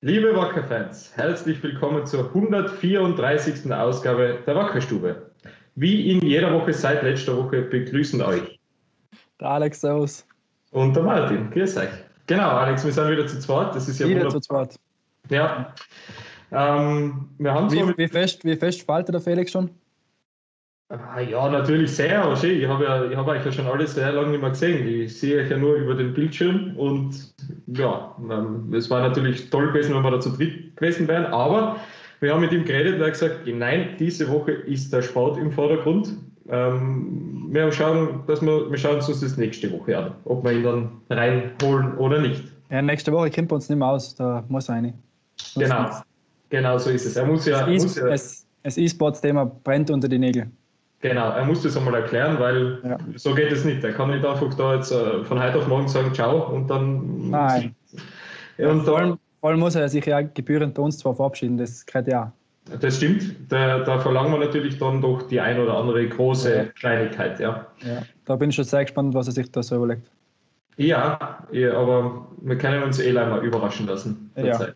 Liebe Wacker-Fans, herzlich willkommen zur 134. Ausgabe der Wackerstube. Wie in jeder Woche seit letzter Woche begrüßen euch der Alex, servus. Und der Martin, grüß euch. Genau, Alex, wir sind wieder zu zweit, das ist ja wieder wunderbar. Zu zweit. Ja. Wir haben wie fest spaltet der Felix schon? Ja, natürlich sehr, aber schön. Ich habe euch ja schon alles sehr lange nicht mehr gesehen. Ich sehe euch ja nur über den Bildschirm und ja, es war natürlich toll gewesen, wenn wir da zu dritt gewesen wären, aber wir haben mit ihm geredet und er hat gesagt, nein, diese Woche ist der Sport im Vordergrund. Wir schauen uns das nächste Woche an, ob wir ihn dann reinholen oder nicht. Ja, nächste Woche kennt wir uns nicht mehr aus, da muss er rein. Genau so ist es. Er muss ja. Das E-Sports-Thema brennt unter die Nägel. Genau, er muss das einmal erklären, weil so geht es nicht. Er kann nicht einfach da jetzt von heute auf morgen sagen, ciao und dann... Nein. Vor allem muss er sich ja gebührend bei uns zwar verabschieden, das gehört ja. Das stimmt, da verlangen wir natürlich dann doch die ein oder andere große Kleinigkeit, ja. Da bin ich schon sehr gespannt, was er sich da so überlegt. Ja, aber wir können uns mal überraschen lassen.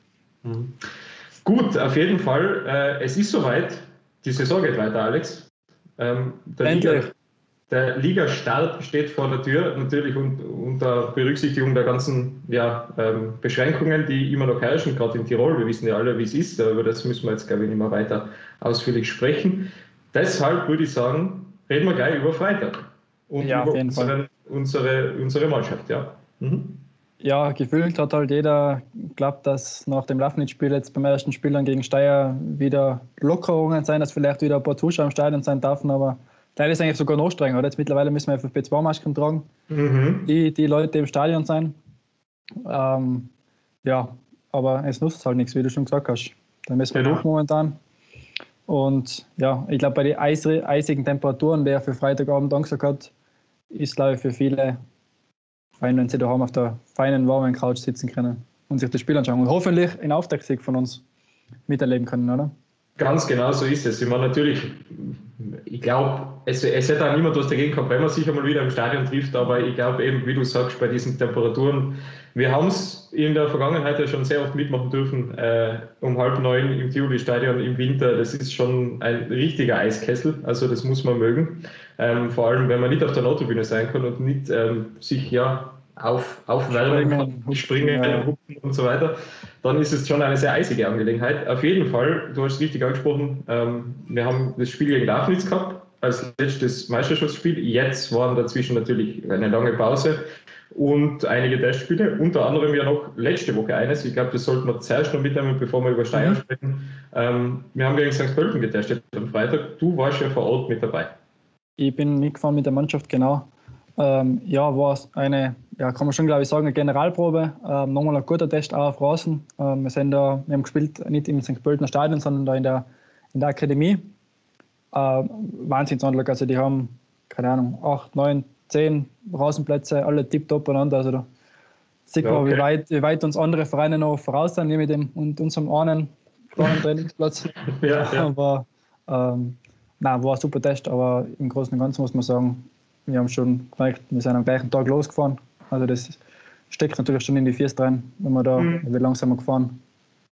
Gut, auf jeden Fall, es ist soweit, die Saison geht weiter, Alex. Der Ligastart steht vor der Tür, natürlich unter Berücksichtigung der ganzen Beschränkungen, die immer noch herrschen, gerade in Tirol. Wir wissen ja alle, wie es ist, aber das müssen wir jetzt, glaube ich, nicht mehr weiter ausführlich sprechen. Deshalb würde ich sagen, reden wir gleich über Freitag und über unsere Mannschaft. Ja. Ja, gefühlt hat halt jeder geglaubt, dass nach dem Lafnitz-Spiel jetzt beim ersten Spiel dann gegen Steyr wieder Lockerungen sein, dass vielleicht wieder ein paar Zuschauer im Stadion sein dürfen, aber leider ist es eigentlich sogar noch strenger. Oder? Jetzt mittlerweile müssen wir FFP2-Masken tragen, die Leute im Stadion sein. Aber es nutzt halt nichts, wie du schon gesagt hast. Da müssen wir durch momentan. Und ja, ich glaube, bei den eisigen Temperaturen, wer für Freitagabend angesagt hat, ist, glaube ich, für viele wenn sie daheim auf der feinen, warmen Couch sitzen können und sich das Spiel anschauen und hoffentlich einen Auftaktsieg von uns miterleben können, oder? Ganz genau so ist es. Ich meine, natürlich, ich glaube, es hätte auch niemand was dagegen gehabt, wenn man sich einmal wieder im Stadion trifft, aber ich glaube eben, wie du sagst, bei diesen Temperaturen, wir haben es in der Vergangenheit ja schon sehr oft mitmachen dürfen, um 8:30 im Tivoli-Stadion im Winter, das ist schon ein richtiger Eiskessel, also das muss man mögen, vor allem, wenn man nicht auf der Nordtribüne sein kann und nicht sich aufwärmen kann, springen, hupen und so weiter, dann ist es schon eine sehr eisige Angelegenheit. Auf jeden Fall, du hast es richtig angesprochen, wir haben das Spiel gegen Lafnitz gehabt, als letztes Meisterschaftsspiel. Jetzt waren dazwischen natürlich eine lange Pause und einige Testspiele, unter anderem ja noch letzte Woche eines. Ich glaube, das sollten wir zuerst noch mitnehmen, bevor wir über Steyr sprechen. Wir haben gegen St. Pölten getestet am Freitag. Du warst ja vor Ort mit dabei. Ich bin mitgefahren mit der Mannschaft, genau. War eine, kann man schon, glaube ich, sagen, eine Generalprobe. Nochmal ein guter Test auch auf Rasen. Wir haben gespielt, nicht im St. Pöltener Stadion, sondern da in der Akademie. Wahnsinnsanlage. Also die haben, keine Ahnung, 8, 9, 10 Rasenplätze, alle tipptopp beieinander. Also da sieht man, wie weit uns andere Vereine noch voraus sind, mit dem und unserem einen kleinen Trainingsplatz. Aber war ein super Test, aber im Großen und Ganzen muss man sagen, wir haben schon gemerkt, wir sind am gleichen Tag losgefahren. Also das steckt natürlich schon in die Füße rein, wenn wir da, wie langsam gefahren?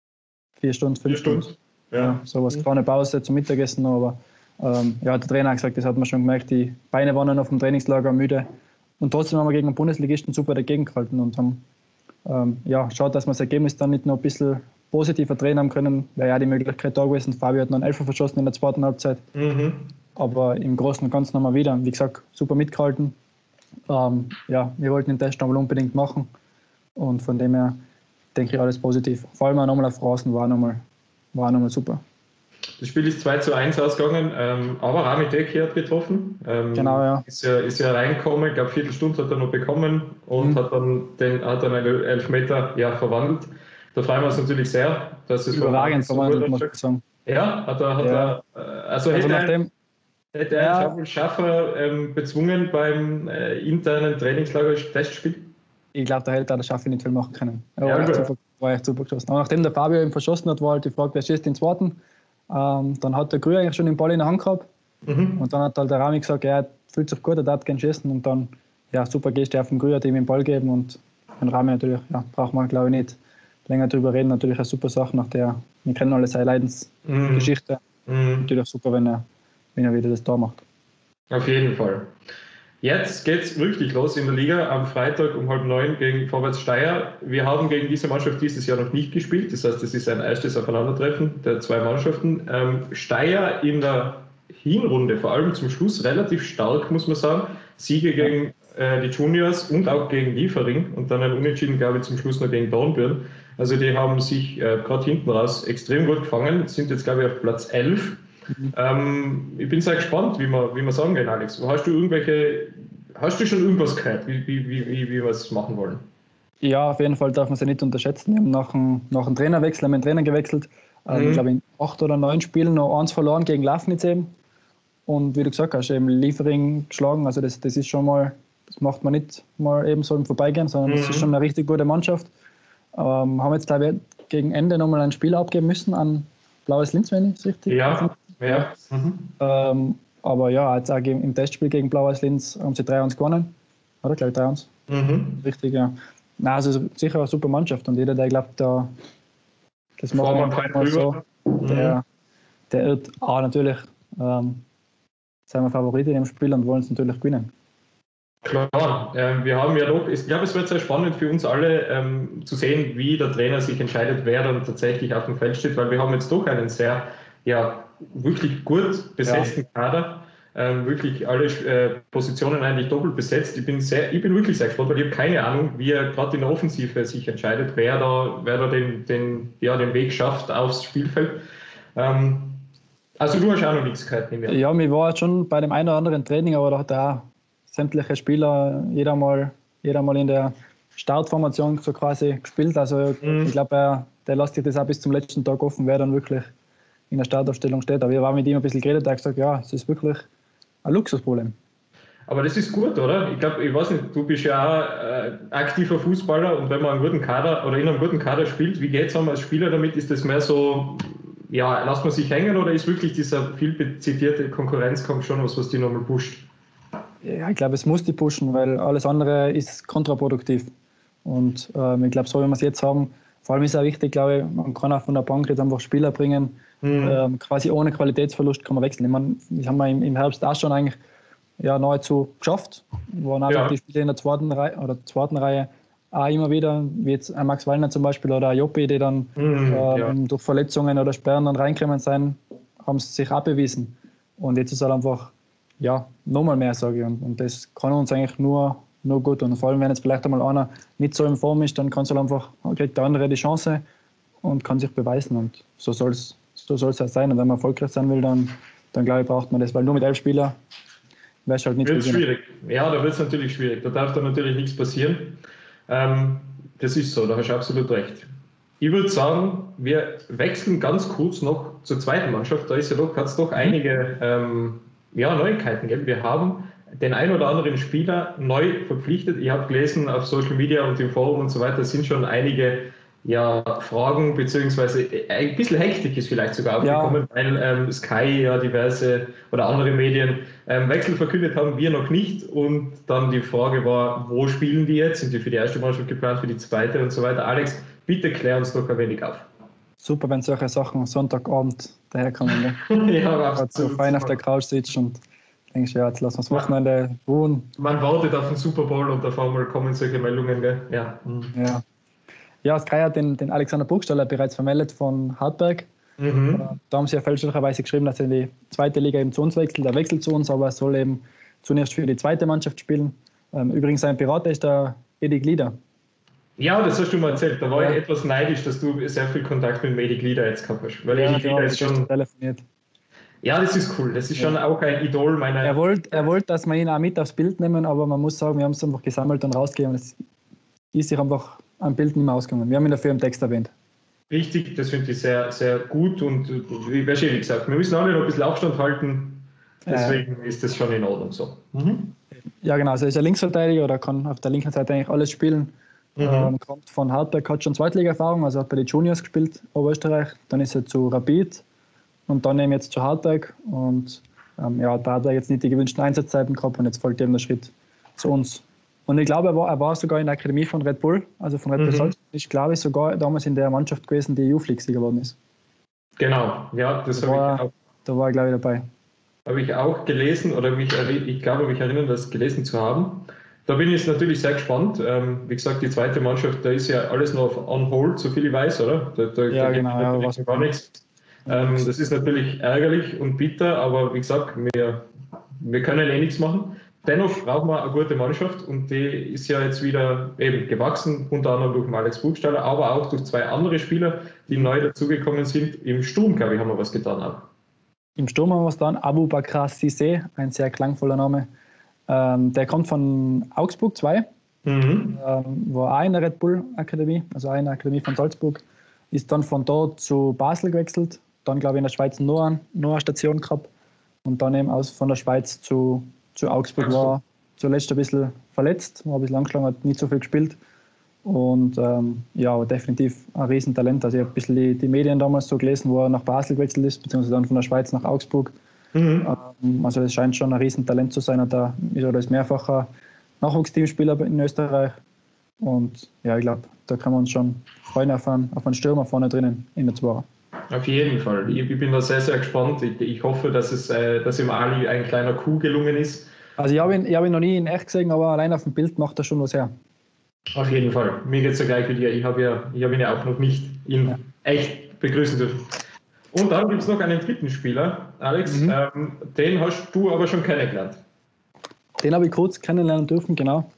4 Stunden, 5 Stunden. Ja, sowas, keine Pause zum Mittagessen noch, aber der Trainer hat gesagt, das hat man schon gemerkt, die Beine waren dann auf dem Trainingslager müde und trotzdem haben wir gegen den Bundesligisten super dagegen gehalten und haben schaut, dass wir das Ergebnis dann nicht noch ein bisschen positiver drehen haben können, wäre ja die Möglichkeit da gewesen. Fabio hat noch einen Elfer verschossen in der zweiten Halbzeit, aber im Großen und Ganzen haben wir wieder, wie gesagt, super mitgehalten. Wir wollten den Test nochmal unbedingt machen und von dem her denke ich alles positiv. Vor allem auch nochmal auf Rasen war nochmal super. Das Spiel ist 2:1 ausgegangen, aber Rami Deki hat getroffen. Genau, ja. Ist ja reingekommen, ich glaube, Viertelstunde hat er noch bekommen und hat dann einen Elfmeter verwandelt. Da freuen wir uns natürlich sehr, dass es überragend verwandelt, muss ich sagen. Ja, hätte er Schaffer bezwungen beim internen Trainingslager-Testspiel? Ich glaube, da hätte der Schaffer nicht viel machen können. Er war echt super geschossen. Aber nachdem der Fabio ihn verschossen hat, war halt die Frage, wer schießt den zweiten. Dann hat der Grüher eigentlich schon den Ball in der Hand gehabt. Und dann hat halt der Rami gesagt, er fühlt sich gut, er darf gerne schießen. Und dann, super Geste auf den Grüher, dem den Ball geben. Und den Rami natürlich, braucht man, glaube ich, nicht länger drüber reden. Natürlich eine super Sache, wir kennen alle seine Leidensgeschichte. Natürlich super, wenn er wieder das Tor macht. Auf jeden Fall. Jetzt geht es wirklich los in der Liga am Freitag um 8:30 gegen Vorwärts Steyr. Wir haben gegen diese Mannschaft dieses Jahr noch nicht gespielt, das heißt, es ist ein erstes Aufeinandertreffen der zwei Mannschaften. Steyr in der Hinrunde, vor allem zum Schluss, relativ stark, muss man sagen. Siege gegen die Juniors und auch gegen Liefering und dann ein Unentschieden, glaube ich, zum Schluss noch gegen Dornbirn. Also die haben sich gerade hinten raus extrem gut gefangen, sind jetzt, glaube ich, auf Platz 11. Ich bin sehr gespannt, wie wir sagen gehen, Alex. Hast du schon irgendwas gehört, wie wir es machen wollen? Ja, auf jeden Fall darf man sie nicht unterschätzen. Wir haben nach dem Trainerwechsel haben wir den Trainer gewechselt. Ich glaube, in 8 oder 9 Spielen noch 1 verloren gegen Lafnitz eben. Und wie du gesagt hast, eben Liefering geschlagen. Also das ist schon mal, das macht man nicht mal eben so im Vorbeigehen, sondern das ist schon eine richtig gute Mannschaft. Haben jetzt, glaube ich, gegen Ende nochmal ein Spiel abgeben müssen an Blaues Linz, wenn ich es richtig Ja. Aber ja, jetzt auch im Testspiel gegen Blaues Linz haben sie 3-1 gewonnen. Oder, glaube ich, 3-1. Richtig, ja. Nein, also sicher eine super Mannschaft. Und jeder, der glaubt, das machen wir mal so, der irrt. Natürlich sind wir Favoriten im Spiel und wollen es natürlich gewinnen. Klar, wir haben ja noch, ich glaube, es wird sehr spannend für uns alle zu sehen, wie der Trainer sich entscheidet, wer dann tatsächlich auf dem Feld steht, weil wir haben jetzt doch einen sehr, wirklich gut besetzten Kader, wirklich alle Positionen eigentlich doppelt besetzt. Ich bin wirklich sehr gespannt, weil ich habe keine Ahnung, wie er gerade in der Offensive sich entscheidet, wer da den Weg schafft aufs Spielfeld. Also du hast auch noch nichts gehört, nehme ich an. Ja, mir war schon bei dem einen oder anderen Training, aber da hat auch sämtliche Spieler jeder mal in der Startformation so quasi gespielt. Also ich glaube, der lässt sich das auch bis zum letzten Tag offen, wer dann wirklich in der Startaufstellung steht. Aber ich war mit ihm ein bisschen geredet, der hat gesagt, ja, es ist wirklich ein Luxusproblem. Aber das ist gut, oder? Ich glaube, ich weiß nicht, du bist ja auch aktiver Fußballer und wenn man einen guten Kader oder in einem guten Kader spielt, wie geht es einem als Spieler damit? Ist das mehr so, lasst man sich hängen oder ist wirklich dieser viel zitierte Konkurrenzkampf schon was die nochmal pusht? Ja, ich glaube, es muss die pushen, weil alles andere ist kontraproduktiv. Und ich glaube, so wie wir es jetzt haben, vor allem ist es auch wichtig, glaube ich, man kann auch von der Bank jetzt einfach Spieler bringen, quasi ohne Qualitätsverlust kann man wechseln. Ich meine, das haben wir im Herbst auch schon eigentlich nahezu geschafft. Waren einfach die Spieler in der zweiten Reihe auch immer wieder, wie jetzt ein Max Wallner zum Beispiel oder ein Joppi, die dann durch Verletzungen oder Sperren dann reingekommen sind, haben sie sich abbewiesen. Und jetzt ist halt einfach nochmal mehr, sage ich. Und das kann uns eigentlich nur gut tun. Und vor allem, wenn jetzt vielleicht einmal einer nicht so in Form ist, dann kriegt der andere die Chance und kann sich beweisen. Und so soll es halt sein. Und wenn man erfolgreich sein will, dann glaube ich, braucht man das. Weil nur mit 11 Spielern wäre es halt nicht schwierig. Ja, da wird es natürlich schwierig. Da darf dann natürlich nichts passieren. Das ist so, da hast du absolut recht. Ich würde sagen, wir wechseln ganz kurz noch zur zweiten Mannschaft. Da hat es doch einige Neuigkeiten gegeben. Wir haben den ein oder anderen Spieler neu verpflichtet. Ich habe gelesen auf Social Media und im Forum und so weiter, sind schon einige Fragen, beziehungsweise ein bisschen Hektik ist vielleicht sogar aufgekommen, weil Sky diverse oder andere Medien Wechsel verkündet haben, wir noch nicht. Und dann die Frage war, wo spielen die jetzt? Sind die für die erste Mannschaft geplant, für die zweite und so weiter? Alex, bitte klär uns doch ein wenig auf. Super, wenn solche Sachen Sonntagabend daherkommen. Ja, absolut. So fein auf der Couch sitzt und denkst, jetzt lassen wir das Wochenende ruhen. Man wartet auf den Super Bowl und auf einmal kommen solche Meldungen, gell? Ja, Sky hat den Alexander Burgstaller bereits vermeldet von Hartberg. Da haben sie ja fälschlicherweise geschrieben, dass er in die zweite Liga eben zu uns wechselt. Er wechselt zu uns, aber er soll eben zunächst für die zweite Mannschaft spielen. Übrigens, sein Berater ist der Edi Glieder. Ja, das hast du mal erzählt. Da war ich etwas neidisch, dass du sehr viel Kontakt mit dem Edi Glieder jetzt gehabt hast. Weil Edi Glieder ist schon telefoniert. Ja, das ist cool. Das ist schon auch ein Idol meiner. Er wollte, dass wir ihn auch mit aufs Bild nehmen, aber man muss sagen, wir haben es einfach gesammelt und rausgegeben. Es ist sich einfach am Bild nicht mehr ausgegangen. Wir haben ihn dafür im Text erwähnt. Richtig, das finde ich sehr, sehr gut und wie gesagt, wir müssen alle noch ein bisschen Abstand halten. Deswegen ist das schon in Ordnung so. Ja, genau. Also er ist ein Linksverteidiger oder kann auf der linken Seite eigentlich alles spielen. Kommt von Hartberg, hat schon Zweitliga-Erfahrung, also hat bei den Juniors gespielt, Oberösterreich. Dann ist er zu Rapid und dann eben jetzt zu Hartberg. Und hat bei Hartberg jetzt nicht die gewünschten Einsatzzeiten gehabt und jetzt folgt eben der Schritt zu uns. Und ich glaube, er war sogar in der Akademie von Red Bull, also von Red Bull Salzburg. Ich glaube, sogar damals in der Mannschaft gewesen, die EU-League-Sieger geworden ist. Genau, ja, das habe ich auch. Da war er, glaube ich, dabei. Habe ich auch gelesen oder ich glaube, mich erinnern, das gelesen zu haben. Da bin ich natürlich sehr gespannt. Wie gesagt, die zweite Mannschaft, da ist ja alles noch on hold, so viel ich weiß, oder? Ja, genau. Ja, natürlich gar nichts. Das ist natürlich ärgerlich und bitter, aber wie gesagt, wir können eh nichts machen. Dennoch brauchen wir eine gute Mannschaft und die ist ja jetzt wieder eben gewachsen, unter anderem durch Alex Burgstaller, aber auch durch zwei andere Spieler, die neu dazugekommen sind. Im Sturm, glaube ich, haben wir was getan auch. Im Sturm haben wir es dann. Abu Bakr Cissé, ein sehr klangvoller Name. Der kommt von Augsburg 2, war auch in der Red Bull Akademie, also auch in der Akademie von Salzburg. Ist dann von dort zu Basel gewechselt, dann glaube ich in der Schweiz noch eine Station gehabt und dann eben von der Schweiz zu Augsburg. War zuletzt ein bisschen verletzt, war ein bisschen angeschlagen, hat nicht so viel gespielt. Und ja, definitiv ein Riesentalent. Also ich habe ein bisschen die Medien damals so gelesen, wo er nach Basel gewechselt ist, beziehungsweise dann von der Schweiz nach Augsburg. Also das scheint schon ein Riesentalent zu sein. Und da ist er als mehrfacher Nachwuchsteamspieler in Österreich. Und ja, ich glaube, da kann man uns schon freuen auf einen Stürmer vorne drinnen in der Zweier. Auf jeden Fall. Ich bin da sehr, sehr gespannt. Ich hoffe, dass ihm Ali ein kleiner Coup gelungen ist. Also ich hab ihn noch nie in echt gesehen, aber allein auf dem Bild macht er schon was her. Auf jeden Fall. Mir geht es ja gleich wie dir. Ich hab ihn ja auch noch nicht in echt begrüßen dürfen. Und dann gibt es noch einen dritten Spieler, Alex. Den hast du aber schon kennengelernt. Den habe ich kurz kennenlernen dürfen, genau.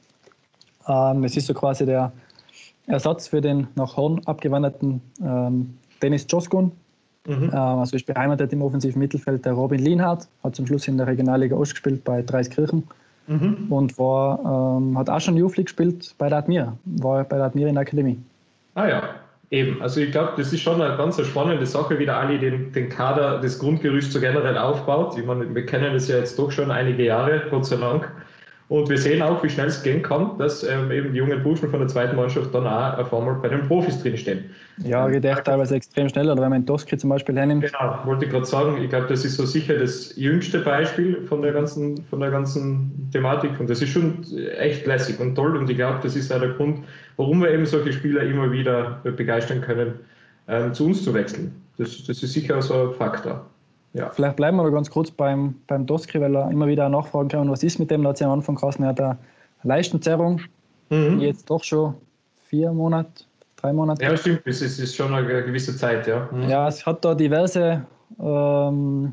Es ist so quasi der Ersatz für den nach Horn abgewanderten Dennis Joskun. Also ist beheimatet im offensiven Mittelfeld der Robin Lienhardt, hat zum Schluss in der Regionalliga Ost gespielt bei Dreiskirchen und hat auch schon Youth League gespielt bei der Admira, war bei der Admira in der Akademie. Ah ja, eben. Also ich glaube, das ist schon eine ganz spannende Sache, wie der Ali den Kader, das Grundgerüst so generell aufbaut. Ich meine, wir kennen das ja jetzt doch schon einige Jahre, Gott sei Dank. Und wir sehen auch, wie schnell es gehen kann, dass eben die jungen Burschen von der zweiten Mannschaft dann auch auf einmal bei den Profis drinstehen. Ja, geht echt teilweise extrem schnell. Oder wenn man Doski zum Beispiel hernimmt. Genau, wollte ich gerade sagen. Ich glaube, das ist so sicher das jüngste Beispiel von der ganzen Thematik. Und das ist schon echt lässig und toll. Und ich glaube, das ist auch der Grund, warum wir eben solche Spieler immer wieder begeistern können, zu uns zu wechseln. Das ist sicher so ein Faktor. Ja. Vielleicht bleiben wir aber ganz kurz beim Doski, weil er immer wieder nachfragen kann, was ist mit dem? Da hat sich am Anfang geheißen, er hat eine Leistenzerrung, jetzt doch schon 3 Monate. Ja, stimmt, es ist schon eine gewisse Zeit, ja. Ja, es hat da diverse, wie soll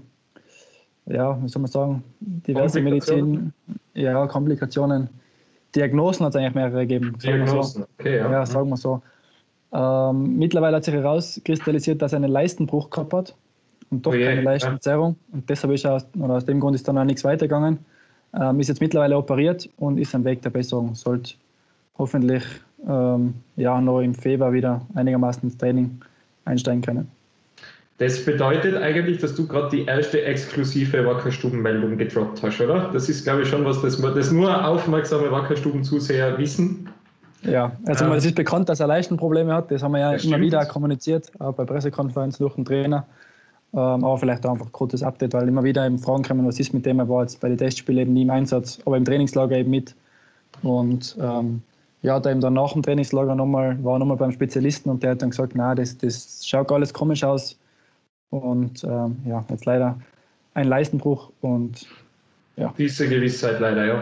man sagen, diverse Komplikationen. Diagnosen hat es eigentlich mehrere gegeben. Diagnosen, so. Okay, ja. Ja, sagen wir so. Mittlerweile hat sich herauskristallisiert, dass er einen Leistenbruch gehabt hat. Und doch keine Leistenzerrung. Und deshalb ist aus dem Grund ist dann auch nichts weitergegangen. Ist jetzt mittlerweile operiert und ist am Weg der Besserung. Sollte hoffentlich noch im Februar wieder einigermaßen ins Training einsteigen können. Das bedeutet eigentlich, dass du gerade die erste exklusive Wackerstuben-Meldung gedroppt hast, oder? Das ist, glaube ich, schon was, das nur aufmerksame Wackerstuben-Zuseher wissen. Ja, also es ist bekannt, dass er Leistenprobleme hat. Das haben wir ja immer wieder kommuniziert, auch bei Pressekonferenzen durch den Trainer. Aber vielleicht auch einfach ein kurzes Update, weil immer wieder eben Fragen kommen, was ist mit dem, er war jetzt bei den Testspielen eben nie im Einsatz, aber im Trainingslager eben mit. Und hat er eben dann nach dem Trainingslager war nochmal beim Spezialisten und der hat dann gesagt, na, das schaut alles komisch aus. Und jetzt leider ein Leistenbruch und ja. Diese Gewissheit leider, ja.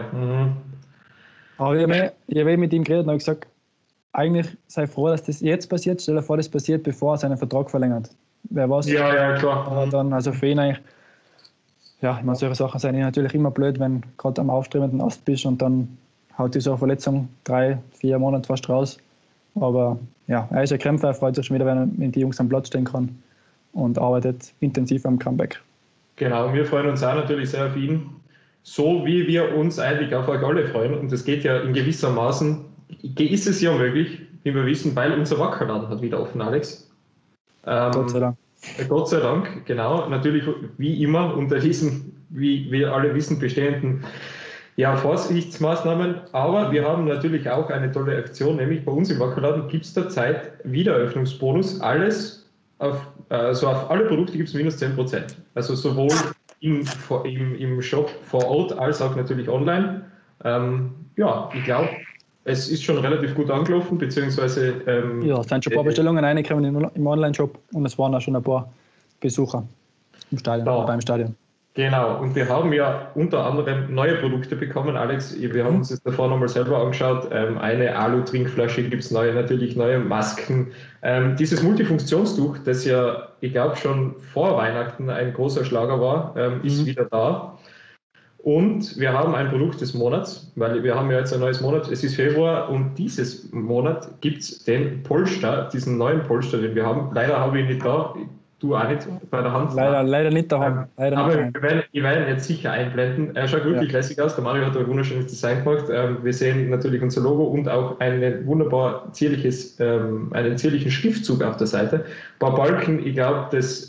Aber ich habe mit ihm geredet und habe gesagt, eigentlich sei froh, dass das jetzt passiert. Stell dir vor, das passiert, bevor er seinen Vertrag verlängert. Wer weiß. Ja, klar. Aber dann, also für ihn eigentlich, ich meine, solche Sachen sind natürlich immer blöd, wenn du gerade am aufstrebenden Ast bist und dann haut die so eine Verletzung 3-4 Monate fast raus. Aber ja, er ist ein Kämpfer, er freut sich schon wieder, wenn die Jungs am Platz stehen kann und arbeitet intensiv am Comeback. Genau, wir freuen uns auch natürlich sehr auf ihn. So wie wir uns eigentlich auf euch alle freuen. Und das geht ja in gewissermaßen, ist es ja möglich, wie wir wissen, weil unser Wackerladen hat wieder offen, Alex. Gott sei Dank. Gott sei Dank, genau. Natürlich wie immer unter diesen, wie wir alle wissen, bestehenden Vorsichtsmaßnahmen. Aber wir haben natürlich auch eine tolle Aktion, nämlich bei uns im Wackerladen gibt es derzeit Wiedereröffnungsbonus. Alles auf alle Produkte gibt es minus 10%. Also sowohl im Shop vor Ort als auch natürlich online. Ich glaube, Es ist schon relativ gut angelaufen, beziehungsweise. Ja, es sind schon ein paar Bestellungen reingekommen im Online-Shop und es waren auch schon ein paar Besucher im Stadion, beim Stadion. Genau, und wir haben ja unter anderem neue Produkte bekommen, Alex. Wir haben uns das davor nochmal selber angeschaut. Eine Alu-Trinkflasche gibt es neu, natürlich neue Masken. Dieses Multifunktionstuch, das ja, ich glaube, schon vor Weihnachten ein großer Schlager war, ist wieder da. Und wir haben ein Produkt des Monats, weil wir haben ja jetzt ein neues Monat, es ist Februar und dieses Monat gibt es den Polster, diesen neuen Polster, den wir haben. Leider habe ich ihn nicht da, du auch nicht bei der Hand. Leider nicht daheim. Aber ich werde ihn jetzt sicher einblenden. Er schaut wirklich lässig aus. Der Mario hat ein wunderschönes Design gemacht. Wir sehen natürlich unser Logo und auch einen wunderbar einen zierlichen Schriftzug auf der Seite. Ein paar Balken, ich glaube, das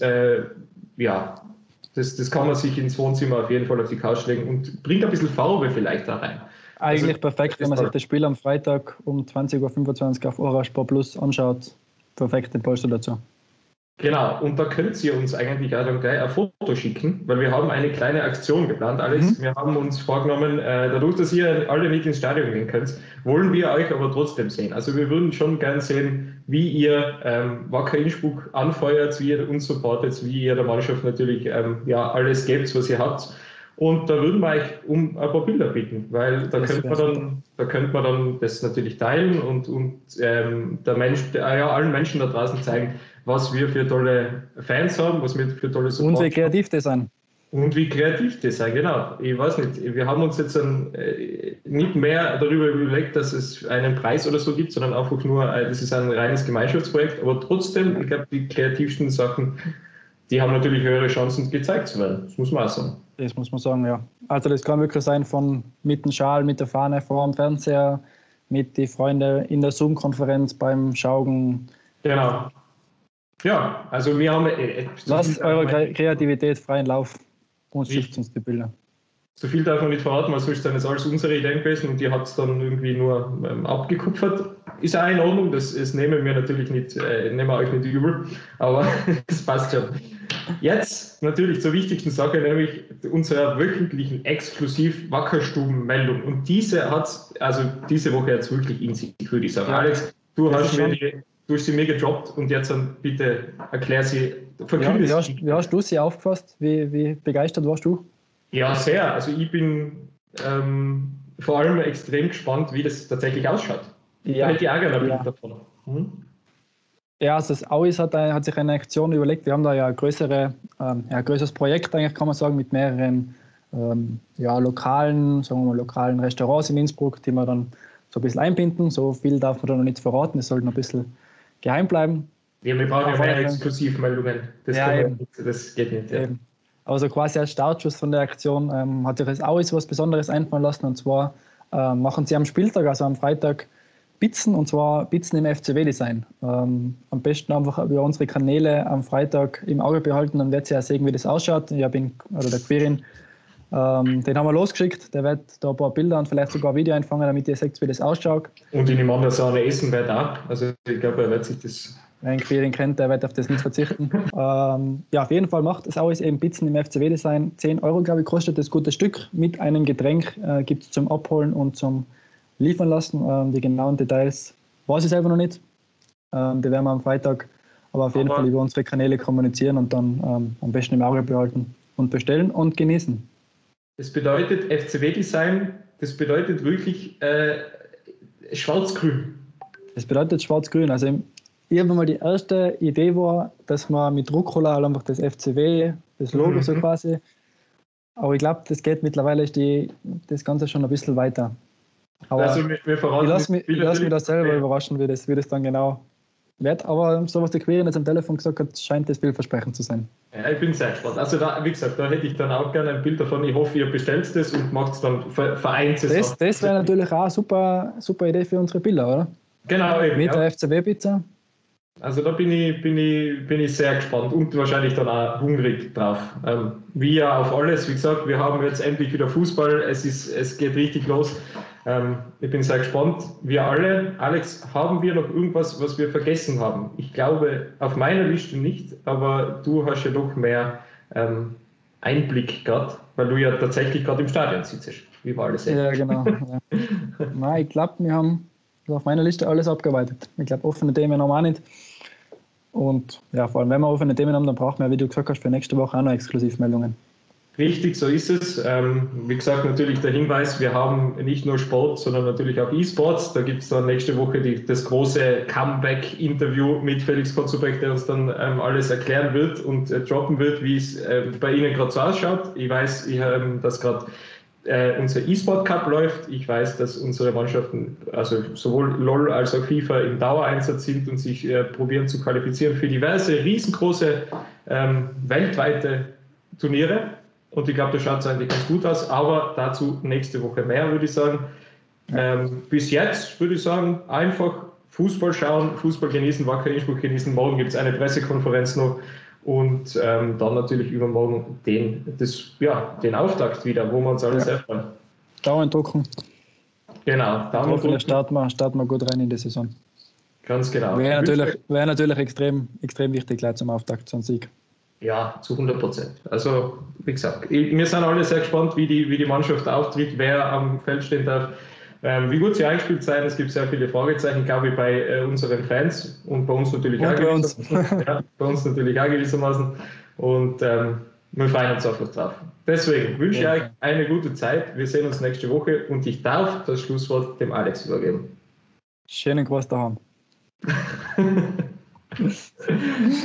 kann man sich ins Wohnzimmer auf jeden Fall auf die Couch legen und bringt ein bisschen Farbe vielleicht da rein. Eigentlich also, perfekt, wenn man sich das Spiel am Freitag um 20.25 Uhr auf Eurosport Plus anschaut. Perfekt den Polster dazu. Genau, und da könnt ihr uns eigentlich auch dann gleich ein Foto schicken, weil wir haben eine kleine Aktion geplant, Alex. Wir haben uns vorgenommen, dadurch, dass ihr alle nicht ins Stadion gehen könnt, wollen wir euch aber trotzdem sehen. Also wir würden schon gern sehen, wie ihr Wacker Innsbruck anfeuert, wie ihr uns supportet, wie ihr der Mannschaft natürlich alles gebt, was ihr habt. Und da würden wir euch um ein paar Bilder bitten, weil da könnte man dann das natürlich teilen und allen Menschen da draußen zeigen, was wir für tolle Fans haben, was wir für tolle Support haben. Und wie kreativ das sind. Und wie kreativ das sei, genau. Ich weiß nicht, wir haben uns jetzt nicht mehr darüber überlegt, dass es einen Preis oder so gibt, sondern einfach nur, das ist ein reines Gemeinschaftsprojekt, aber trotzdem, ich glaube, die kreativsten Sachen, die haben natürlich höhere Chancen gezeigt zu werden. Das muss man auch sagen. Das muss man sagen, ja. Also das kann wirklich sein von mit dem Schal, mit der Fahne vor dem Fernseher, mit den Freunden in der Zoom-Konferenz beim Schauen. Genau. Ja, also wir haben... Lasst eure Kreativität freien Lauf und schickt uns die Bilder. So viel darf man nicht verraten, weil sonst sind es alles unsere Ideen gewesen und die hat es dann irgendwie nur abgekupfert. Ist auch in Ordnung, das nehmen wir natürlich nicht, nehmen wir euch nicht übel, aber das passt schon. Jetzt natürlich zur wichtigsten Sache, nämlich unserer wöchentlichen Exklusiv-Wackerstuben-Meldung. Und diese hat es also diese Woche jetzt wirklich in sich, würde ich sagen. Alex, du hast sie mir gedroppt und jetzt dann bitte erklär sie, verkünde sie. Wie hast du sie aufgefasst? Wie begeistert warst du? Ja, sehr. Also ich bin vor allem extrem gespannt, wie das tatsächlich ausschaut. Ja. Da hätte ich auch gerne ein Bild davon. Ja, also das AUIS hat sich eine Aktion überlegt. Wir haben da ja ein größeres Projekt, eigentlich kann man sagen, mit mehreren lokalen Restaurants in Innsbruck, die wir dann so ein bisschen einbinden. So viel darf man da noch nicht verraten, es sollte noch ein bisschen geheim bleiben. Ja, wir brauchen ja mehr Exklusivmeldungen. Das geht nicht. Ja. Also quasi als Startschuss von der Aktion hat sich das AUIS was Besonderes einfallen lassen. Und zwar machen sie am Spieltag, also am Freitag, Pizzen, und zwar Pizzen im FCW-Design. Am besten einfach über unsere Kanäle am Freitag im Auge behalten, dann wird sie ja sehen, wie das ausschaut. Der Quirin, den haben wir losgeschickt, der wird da ein paar Bilder und vielleicht sogar ein Video einfangen, damit ihr seht, wie das ausschaut. Und in dem anderen Sahne essen wird auch, also ich glaube, er wird sich das... Wer Quirin kennt, der wird auf das nicht verzichten. Auf jeden Fall macht es AUIS eben Pizzen im FCW-Design. 10 €, glaube ich, kostet das gute Stück. Mit einem Getränk gibt es zum Abholen und zum liefern lassen. Die genauen Details weiß ich selber noch nicht. Die werden wir am Freitag aber auf jeden Fall über unsere Kanäle kommunizieren und dann am besten im Auge behalten und bestellen und genießen. Das bedeutet FCW-Design, das bedeutet wirklich schwarz-grün. Das bedeutet schwarz-grün. Also irgendwann mal die erste Idee war, dass man mit Druckroller einfach das FCW, das Logo so quasi, aber ich glaube, das geht mittlerweile, das Ganze schon ein bisschen weiter. Aber also wir verraten, ich lasse mich da selber überraschen, wie das dann genau wird. Aber so was der Quirin jetzt am Telefon gesagt hat, scheint das vielversprechend zu sein. Ja, ich bin sehr gespannt. Also da, wie gesagt, da hätte ich dann auch gerne ein Bild davon. Ich hoffe, ihr bestellt das und macht es dann vereint es. Das wäre natürlich auch eine super Idee für unsere Bilder, oder? Genau, eben. Mit der FCW-Pizza. Also da bin ich sehr gespannt und wahrscheinlich dann auch hungrig drauf. Wie ja auf alles, wie gesagt, wir haben jetzt endlich wieder Fußball, es geht richtig los. Ich bin sehr gespannt. Wir alle, Alex, haben wir noch irgendwas, was wir vergessen haben? Ich glaube, auf meiner Liste nicht, aber du hast ja doch mehr Einblick gerade, weil du ja tatsächlich gerade im Stadion sitzt, wie wir alle sehen. Ja, genau. Ja. Nein, ich glaube, wir haben auf meiner Liste alles abgearbeitet. Ich glaube, offene Themen haben wir auch nicht. Und ja, vor allem, wenn wir offene Themen haben, dann brauchen wir, wie du gesagt hast, für nächste Woche auch noch Exklusivmeldungen. Richtig, so ist es. Wie gesagt, natürlich der Hinweis, wir haben nicht nur Sport, sondern natürlich auch E-Sports. Da gibt es dann nächste Woche das große Comeback-Interview mit Felix Kotzubek, der uns dann alles erklären wird und droppen wird, wie es bei Ihnen gerade so ausschaut. Ich weiß, dass gerade unser E-Sport Cup läuft. Ich weiß, dass unsere Mannschaften, also sowohl LOL als auch FIFA, im Dauereinsatz sind und sich probieren zu qualifizieren für diverse riesengroße weltweite Turniere. Und ich glaube, da schaut es eigentlich ganz gut aus, aber dazu nächste Woche mehr, würde ich sagen. Bis jetzt würde ich sagen, einfach Fußball schauen, Fußball genießen, Wacker Innsbruck genießen. Morgen gibt es eine Pressekonferenz noch und dann natürlich übermorgen den Auftakt wieder, wo wir uns alles erfahren. Daumen drücken. Genau, Daumen drücken. Starten wir gut rein in die Saison. Ganz genau. Wäre natürlich extrem wichtig gleich zum Auftakt, zum Sieg. Ja, zu 100%. Also, wie gesagt, wir sind alle sehr gespannt, wie die Mannschaft auftritt, wer am Feld stehen darf, wie gut sie eingespielt sein. Es gibt sehr viele Fragezeichen, glaube ich, bei unseren Fans und bei uns natürlich auch gewissermaßen. Ja, bei uns natürlich auch gewissermaßen. Und wir freuen uns einfach drauf. Deswegen wünsche ich euch eine gute Zeit. Wir sehen uns nächste Woche und ich darf das Schlusswort dem Alex übergeben. Schönen Gruß daheim.